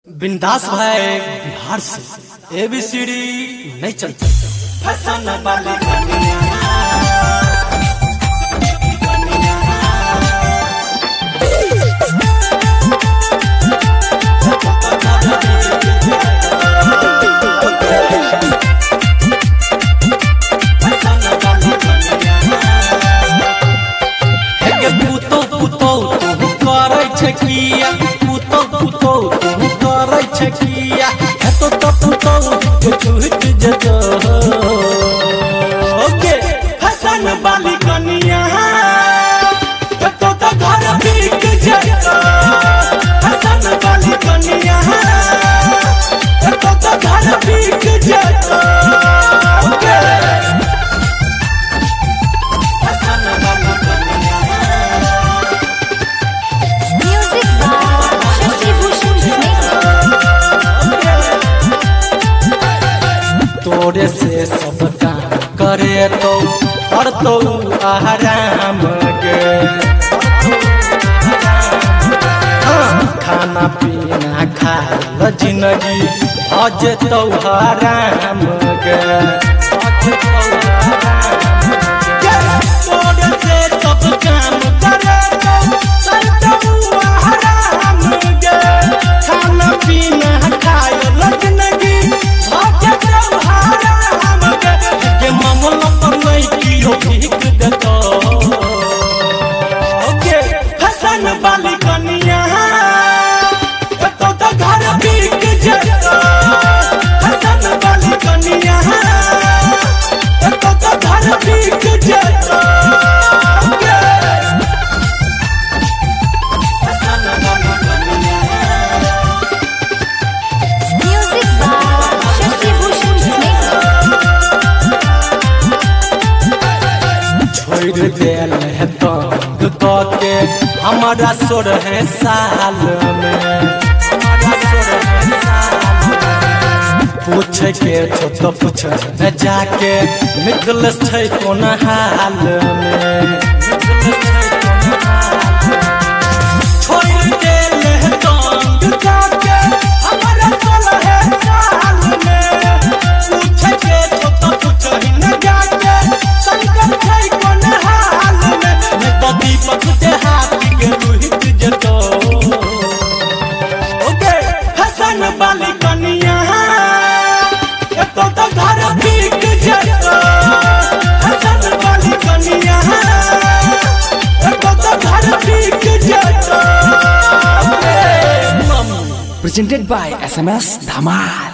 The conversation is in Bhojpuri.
बिंदास भाई बिहार से एबीसीडी नहीं चलता फैशन वाली छकिया तो पुतो के छूट जतो ओके फैशन वाली कनिया तो घर बिक जतो फैशन वाली कनिया तो घर बिक जतो ओके फैशन वाली कनिया म्यूजिक बाय शशि भूषण तोरे से सब काम करे तो और तो आराम गे खाना पीना खा जिंदगी आज तो आराम गे तोरे से सब काम करे तो आराम गे खाना पीना खा जिंदगी वाली कनिया तो घर बिक जतो फैशन वाली कनिया तो घर बिक जतो फैशन वाली कनिया म्यूजिक बाय शशि भूषण छोड़ देल है तो के हमारा सोर है साल में पूछ के तो पूछ जाके निकल कौन हाल में छोड़ देल है तो के हमारा सोर है साल में पूछ के तो पूछ न जाके संकट है कौन हाल में तो दीपक के हाथ के रोहित जतो ओके फैशन वाली कनिया तो घर बिक जतो फैशन वाली कनिया तो घर बिक जतो presented by SMS Dhamal।